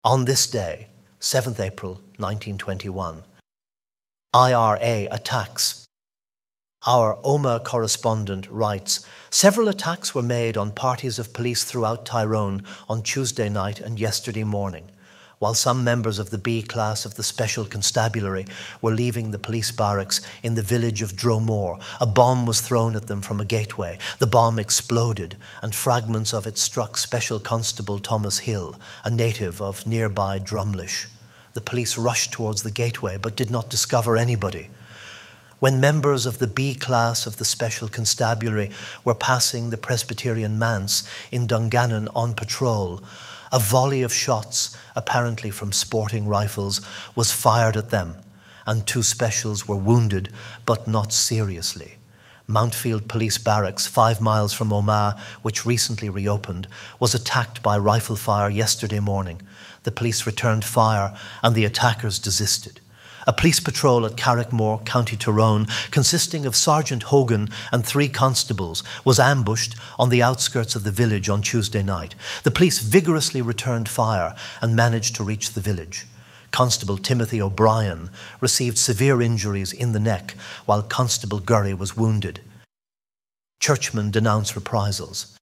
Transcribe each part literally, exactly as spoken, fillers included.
On this day, seventh April nineteen twenty-one, I R A attacks. Our Omagh correspondent writes, several attacks were made on parties of police throughout Tyrone on Tuesday night and yesterday morning. While some members of the B class of the Special Constabulary were leaving the police barracks in the village of Dromore, a bomb was thrown at them from a gateway. The bomb exploded, and fragments of it struck Special Constable Thomas Hill, a native of nearby Drumlish. The police rushed towards the gateway but did not discover anybody. When members of the B class of the Special Constabulary were passing the Presbyterian manse in Dungannon on patrol, a volley of shots, apparently from sporting rifles, was fired at them, and two specials were wounded, but not seriously. Mountfield Police Barracks, five miles from Omagh, which recently reopened, was attacked by rifle fire yesterday morning. The police returned fire, and the attackers desisted. A police patrol at Carrickmore, County Tyrone, consisting of Sergeant Hogan and three constables, was ambushed on the outskirts of the village on Tuesday night. The police vigorously returned fire and managed to reach the village. Constable Timothy O'Brien received severe injuries in the neck, while Constable Gurry was wounded. Churchmen denounce reprisals.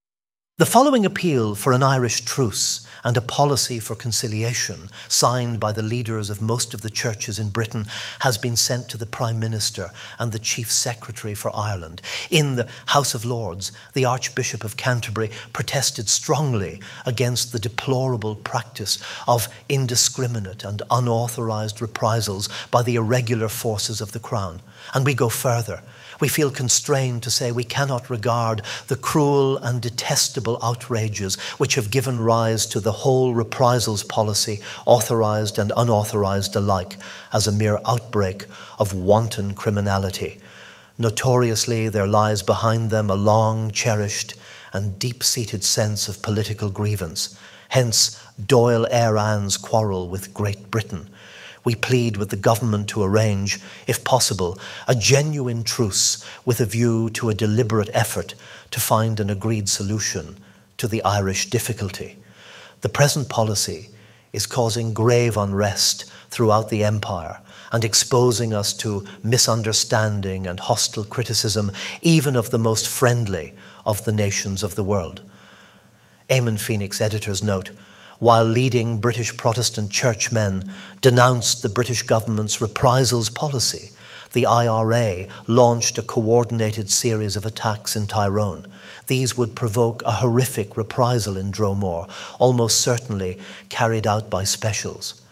The following appeal for an Irish truce and a policy for conciliation, signed by the leaders of most of the churches in Britain, has been sent to the Prime Minister and the Chief Secretary for Ireland. In the House of Lords, the Archbishop of Canterbury protested strongly against the deplorable practice of indiscriminate and unauthorised reprisals by the irregular forces of the Crown. And we go further. We feel constrained to say we cannot regard the cruel and detestable outrages which have given rise to the whole reprisals policy, authorised and unauthorised alike, as a mere outbreak of wanton criminality. Notoriously, there lies behind them a long-cherished and deep-seated sense of political grievance. Hence, Dáil Éireann's quarrel with Great Britain. We plead with the government to arrange, if possible, a genuine truce with a view to a deliberate effort to find an agreed solution to the Irish difficulty. The present policy is causing grave unrest throughout the empire and exposing us to misunderstanding and hostile criticism, even of the most friendly of the nations of the world. Eamon Phoenix, editor's note, while leading British Protestant churchmen denounced the British government's reprisals policy, the I R A launched a coordinated series of attacks in Tyrone. These would provoke a horrific reprisal in Dromore, almost certainly carried out by specials.